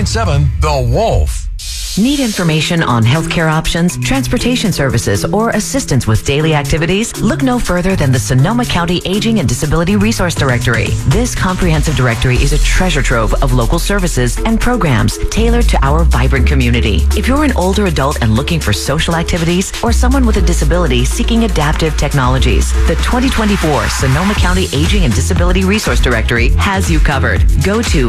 101.7 The Wolf. Need information on healthcare options, transportation services, or assistance with daily activities? Look no further than the Sonoma County Aging and Disability Resource Directory. This comprehensive directory is a treasure trove of local services and programs tailored to our vibrant community. If you're an older adult and looking for social activities, or someone with a disability seeking adaptive technologies, the 2024 Sonoma County Aging and Disability Resource Directory has you covered. Go to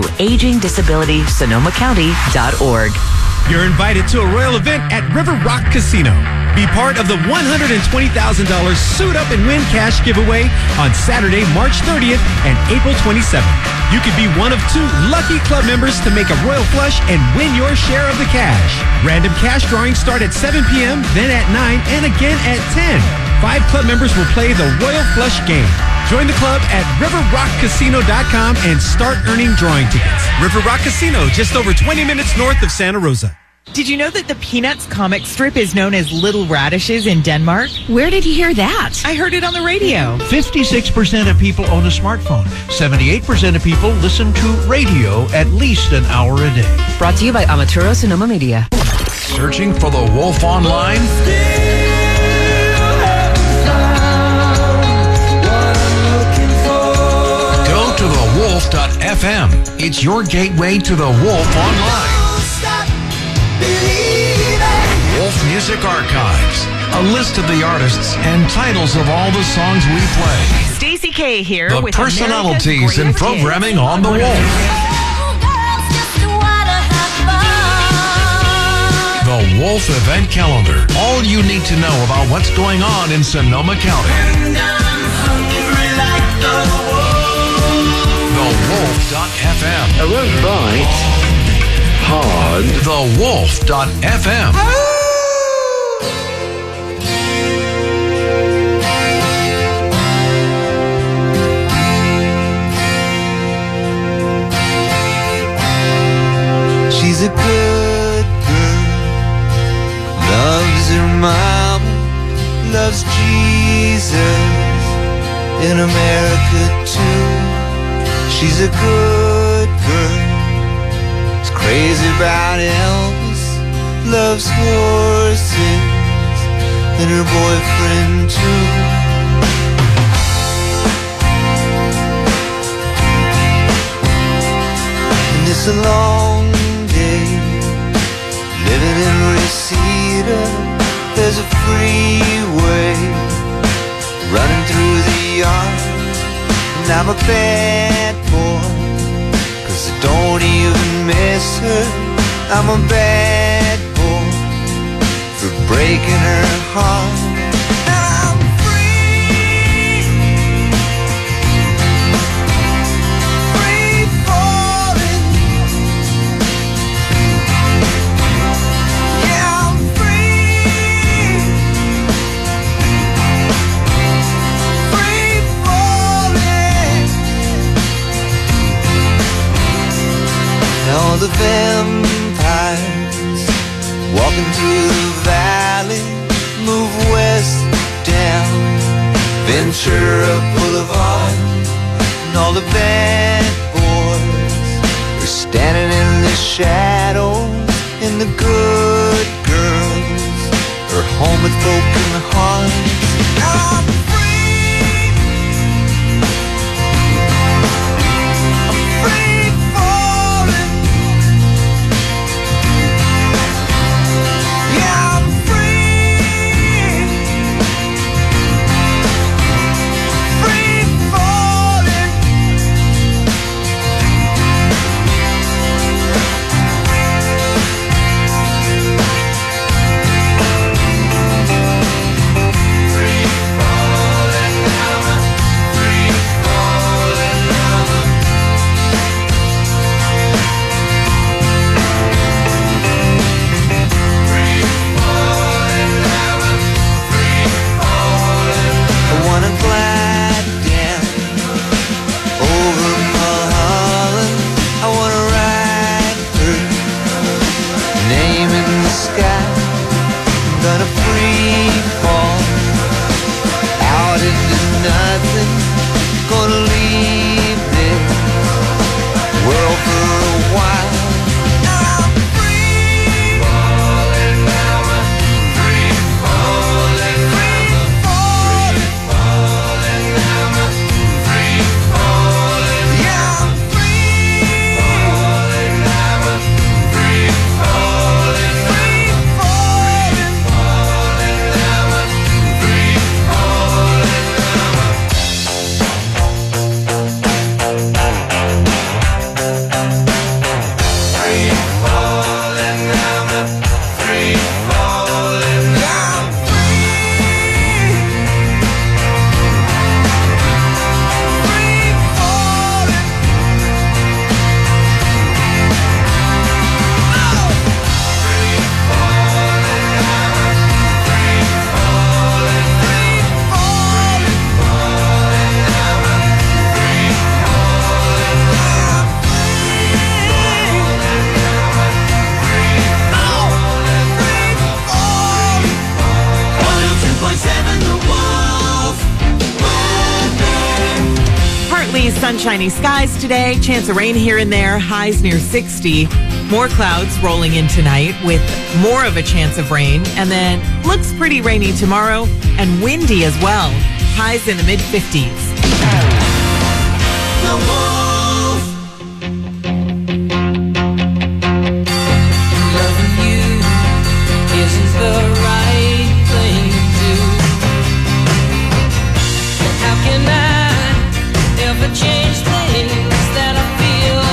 agingdisabilitysonomacounty.org. You're invited to a royal event at River Rock Casino. Be part of the $120,000 Suit Up and Win cash giveaway on Saturday, March 30th and April 27th. You could be one of 2 lucky club members to make a royal flush and win your share of the cash. Random cash drawings start at 7 p.m., then at 9, and again at 10. 5 club members will play the Royal Flush game. Join the club at riverrockcasino.com and start earning drawing tickets. River Rock Casino, just over 20 minutes north of Santa Rosa. Did you know that the Peanuts comic strip is known as Little Radishes in Denmark? Where did you hear that? I heard it on the radio. 56% of people own a smartphone. 78% of people listen to radio at least an hour a day. Brought to you by Amaturo Sonoma Media. Searching for The Wolf online? Go to thewolf.fm. It's your gateway to The Wolf online. Wolf Music Archives. A list of the artists and titles of all the songs we play. Stacey K here The with personalities and programming on The Wolf. The Wolf Event Calendar. All you need to know about what's going on in Sonoma County. TheWolf.fm. I won't bite. Hard. TheWolf.fm. She's a good girl, loves her mom, loves Jesus, in America too. She's a good girl, is crazy about Elvis, loves horses, and her boyfriend too. And it's a long day, living in Reseda. There's a freeway running through the yard, and I'm a bad boy, 'cause I don't even miss her. I'm a bad boy for breaking her heart. I'm free, free falling. Yeah, I'm free, free falling. All the vampires walking through the valley move west down Ventura Boulevard, and all the bad boys are standing in the shadows, and the good girls are home with broken hearts. I'm free, I'm free falling. Yeah, I'm free, free falling. Free falling. Sunshiny skies today. Chance of rain here and there. Highs near 60. More clouds rolling in tonight with more of a chance of rain. And then looks pretty rainy tomorrow and windy as well. Highs in the mid-50s. The Wolf. Loving you isn't the right thing to do. And how can I ever change things that I feel?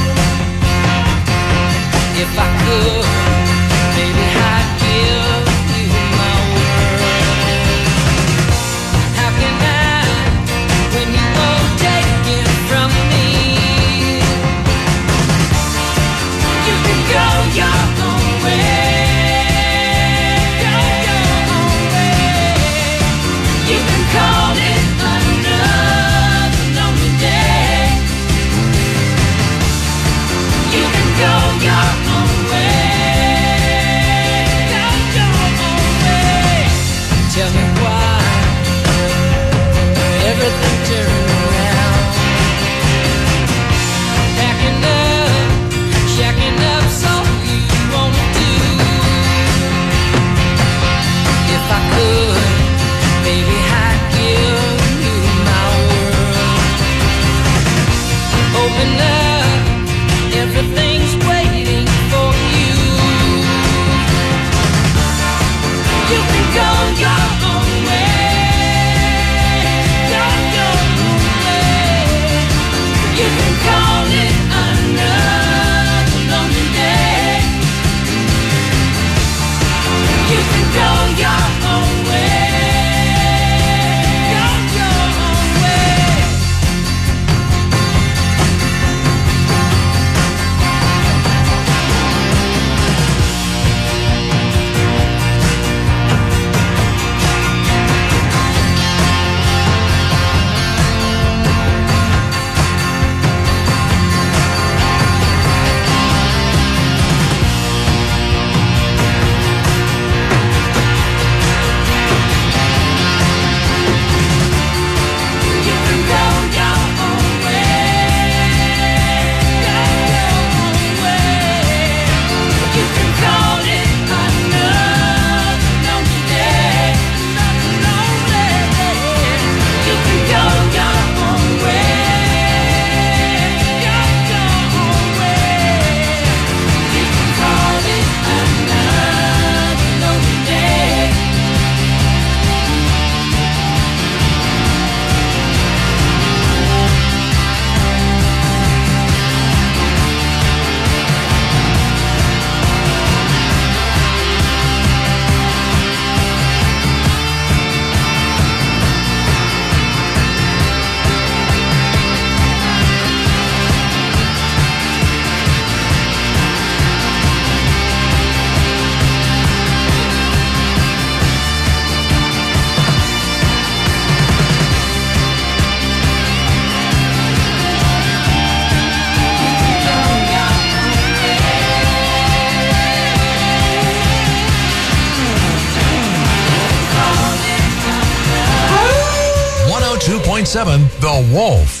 If I could, maybe I'd give you my world. How can I, when you won't take it from me? You can go your own way. Go your own way. You can call it another lonely day. You can go your own way. Go your own way. Tell me why everything turned around. Packing up, shacking up, so you wanna do. If I could, maybe I'd give you my world. Open up, everything's waiting for you. You can go your own way. Go your own way. You can call it another lonely day. You can go your own way. Go your own way. You can go your own way. Go your own way. You can call it another lonely day. Another lonely day. You can go your own way. Go your own way. You can call it another lonely day. .7 The Wolf.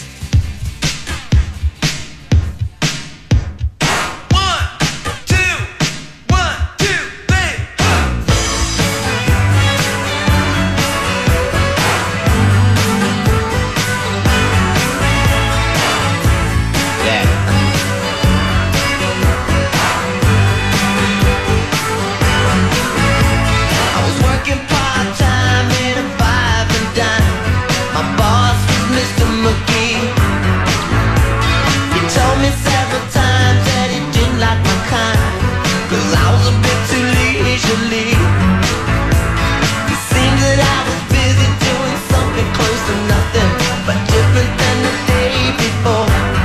I was working part-time in a five and dime. My boss was Mr. McGee. He told me several times that he didn't like my kind, 'cause I was a bit too leisurely. It seemed that I was busy doing something close to nothing, but different than the day before.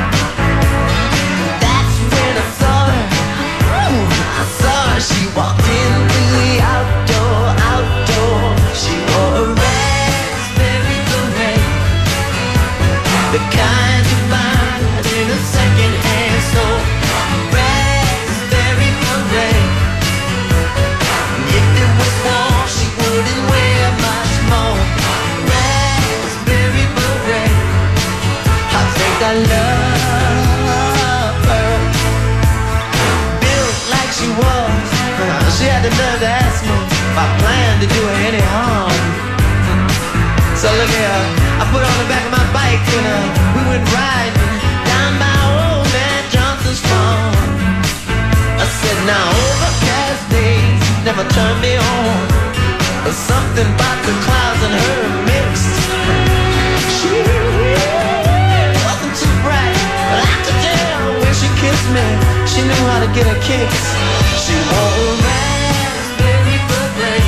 That's when I saw her. I saw her. She walked in through the outdoor. She wore a raspberry beret, the kind you find in a second-hand store. Raspberry beret. If it was warm, she wouldn't wear much more. Raspberry beret. I'll take look here, I put on the back of my bike and we went riding down by old man Johnson's farm. I said, now overcast days never turn me on. There's something about the clouds and her mixed. She wasn't too bright, but I could tell when she kissed me, she knew how to get her kicks. She wore a raspberry beret,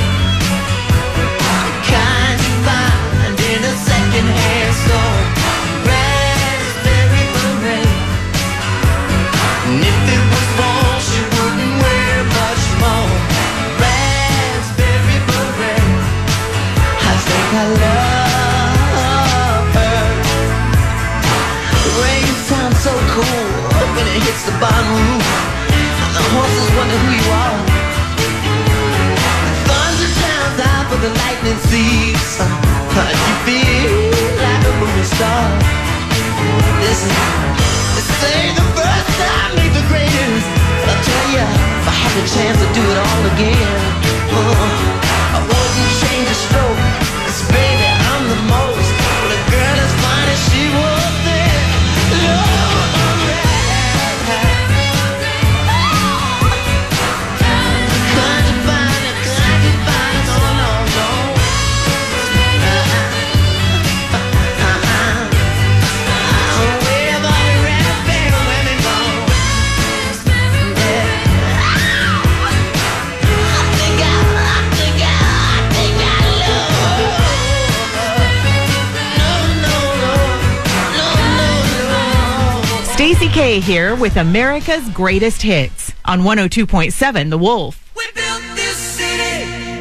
kind you find in a second-hand store. Raspberry beret, and if it was wrong, she wouldn't wear much more. Raspberry beret, I think I love her. The rain sounds so cool when it hits the barn roof. The horses wonder who you are. The thunder drowns out, but the lightning sees. You feel like a movie star. This ain't the first time, ain't the greatest. But I'll tell ya, if I had the chance to do it all again, I wouldn't change a stroke. 'Cause baby, I'm the most. But a girl as fine as she was then, Lord, Stacey K here with America's Greatest Hits on 102.7 The Wolf. we built this city.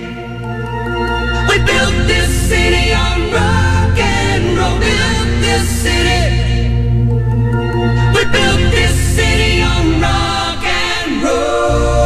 We built this city on rock and roll. We built this city. We built this city on rock and roll.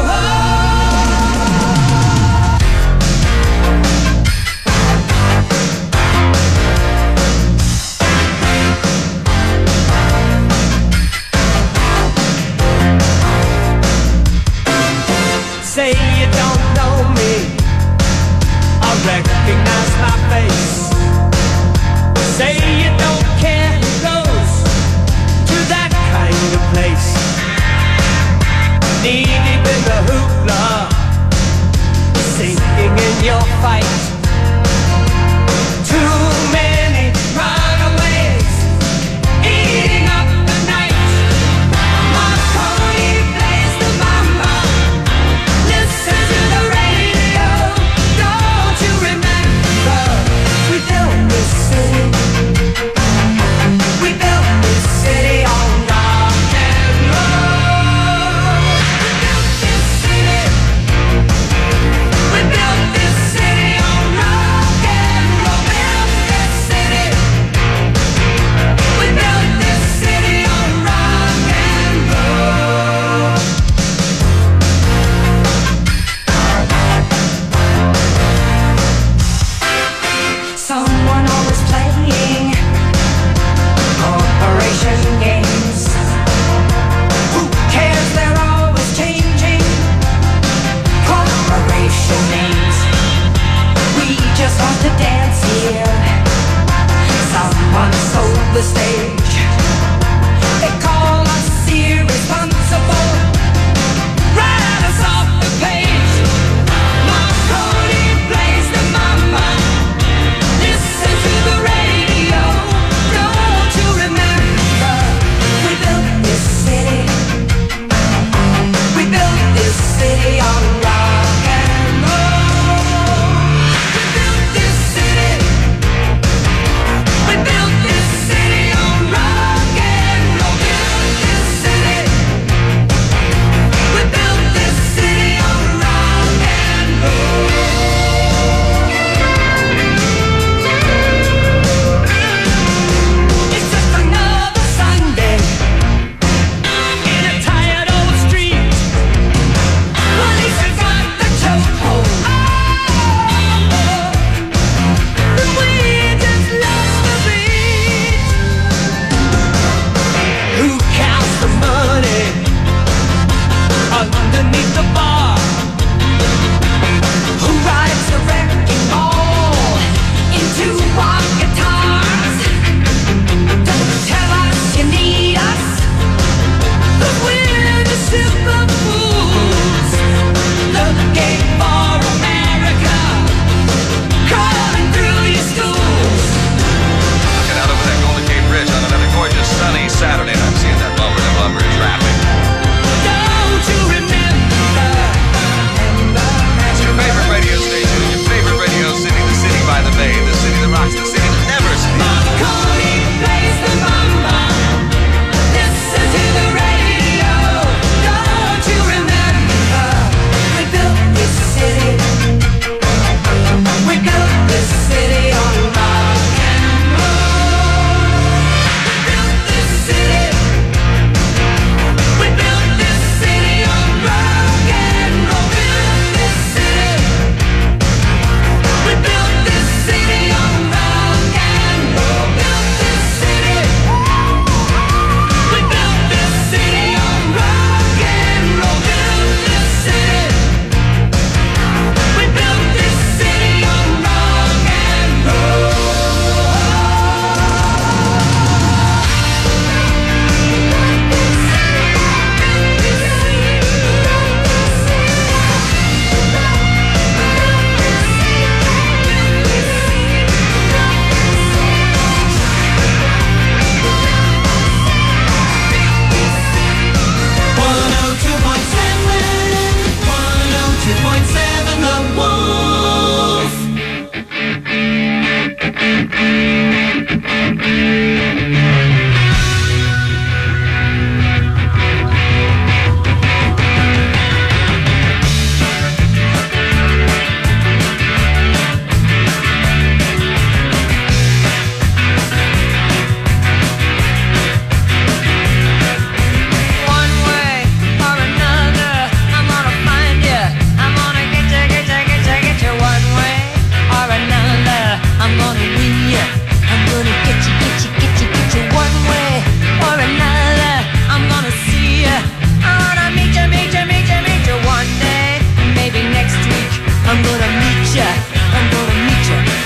Say you don't know me, I recognize my face. Say you don't care who goes to that kind of place. Knee deep in the hoopla, sinking in your fight. Too many runaways eating up the night. Marconi plays the mama. Listen to the radio. Don't you remember? We built this city. We built this city on rock and roll. We built this city. We built this city on rock and roll. Built this city. We built this city on rock and roll. Someone always playing corporation games. Who cares? They're always changing corporation names. We just want to dance here. Someone sold the stage. They call us irresponsible. Write us off the page. Marconi plays the mama. Listen to the radio. Don't you remember? We built this city. We built this city on rock and roll. We built this city. We built this city on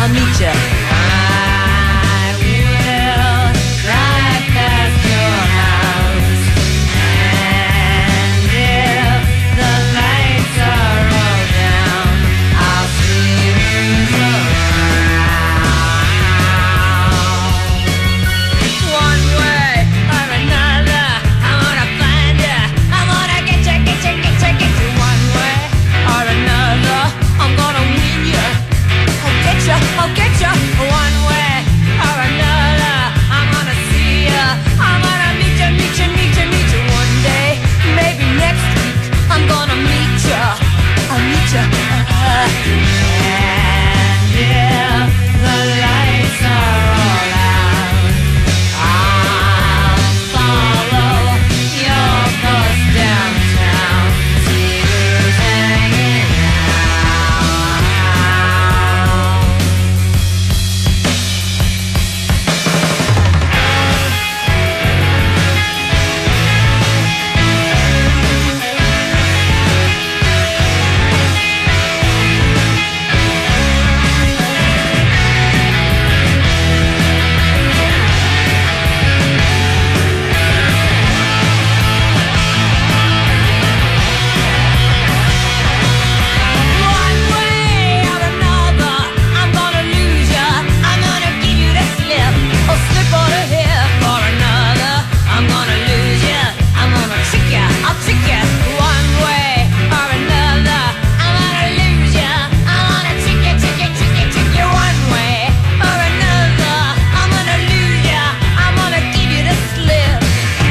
I'll meet ya. I will drive past your house, and if the lights are all down, I'll see who's around. One way or another, I'm gonna find ya. I'm gonna get ya, get ya, get ya, get you. One way or another, I'm gonna win ya. I'll get ya, one way or another. I'm gonna see ya. I'm gonna meet ya, meet ya, meet ya, meet ya one day. Maybe next week I'm gonna meet ya. I'll meet ya. And if the lights are all out, I'll follow your bus downtown. See who's hanging out. One way or another, I'm gonna lose ya. I'm gonna give you the slip, or slip on the hip or another. I'm gonna lose ya. I'm gonna trick ya. I'll trick ya. One way or another, I'm gonna lose ya. I'm gonna trick ya, trick ya, trick ya, trick ya. One way or another, I'm gonna lose ya. I'm gonna give you the slip.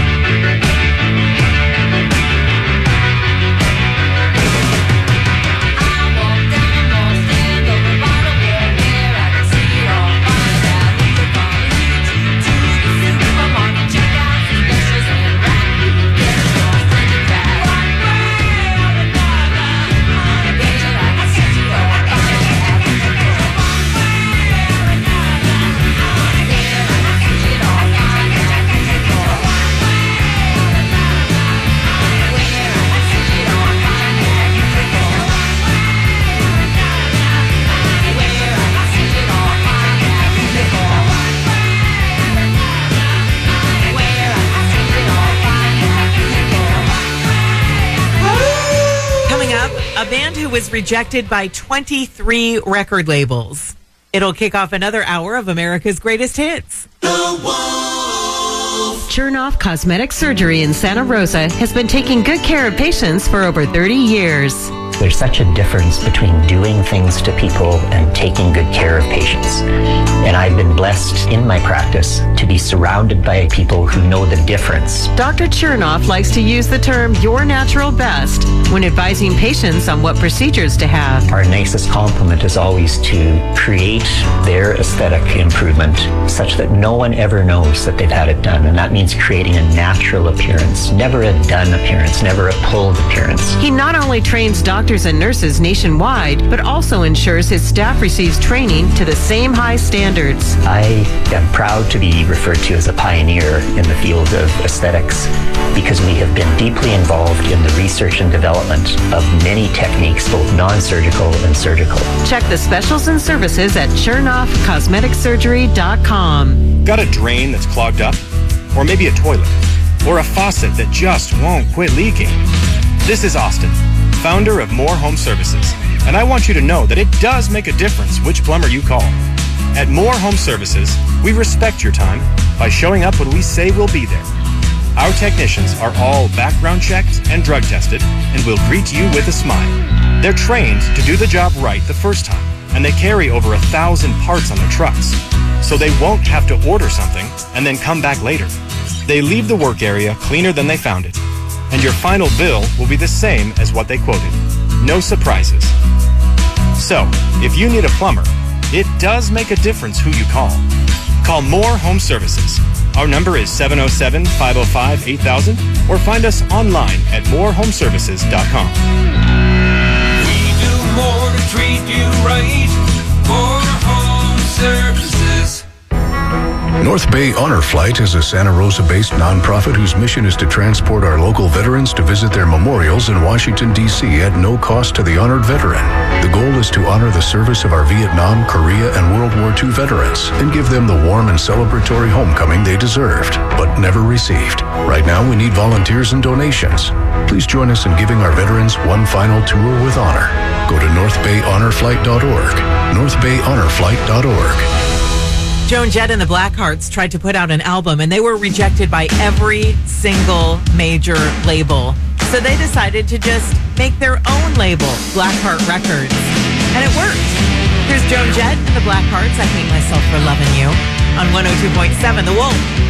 I walk down North End over by the wall where I can see it all. Find out who you're gonna lead you to the supermarket. Check out the specials and right get lost in the crowd. One way or another, I get you like I said you all. One way or another, I get you like I said you all. One way or another, where I see it all. Coming up, a band who was rejected by 23 record labels. It'll kick off another hour of America's greatest hits. Chernoff Cosmetic Surgery in Santa Rosa has been taking good care of patients for over 30 years. There's such a difference between doing things to people and taking good care of patients. And I've been blessed in my practice to be surrounded by people who know the difference. Dr. Chernoff likes to use the term your natural best when advising patients on what procedures to have. Our nicest compliment is always to create their aesthetic improvement such that no one ever knows that they've had it done. And that means creating a natural appearance, never a done appearance, never a pulled appearance. He not only trains doctors and nurses nationwide, but also ensures his staff receives training to the same high standards. I am proud to be referred to as a pioneer in the field of aesthetics because we have been deeply involved in the research and development of many techniques, both non-surgical and surgical. Check the specials and services at ChernoffCosmeticSurgery.com. Got a drain that's clogged up? Or maybe a toilet? Or a faucet that just won't quit leaking? This is Austin, founder of More Home Services, and I want you to know that it does make a difference which plumber you call. At More Home Services, we respect your time by showing up when we say we'll be there. Our technicians are all background checked and drug tested and will greet you with a smile. They're trained to do the job right the first time, and they carry over 1,000 parts on their trucks, so they won't have to order something and then come back later. They leave the work area cleaner than they found it, and your final bill will be the same as what they quoted. No surprises. So, if you need a plumber, it does make a difference who you call. Call More Home Services. Our number is 707-505-8000 or find us online at morehomeservices.com. We do more to treat you right. More Home Services. North Bay Honor Flight is a Santa Rosa-based nonprofit whose mission is to transport our local veterans to visit their memorials in Washington, D.C. at no cost to the honored veteran. The goal is to honor the service of our Vietnam, Korea, and World War II veterans and give them the warm and celebratory homecoming they deserved, but never received. Right now, we need volunteers and donations. Please join us in giving our veterans one final tour with honor. Go to northbayhonorflight.org, northbayhonorflight.org. Joan Jett and the Blackhearts tried to put out an album, and they were rejected by every single major label. So they decided to just make their own label, Blackheart Records. And it worked. Here's Joan Jett and the Blackhearts, I Hate Myself for Loving You, on 102.7 The Wolf.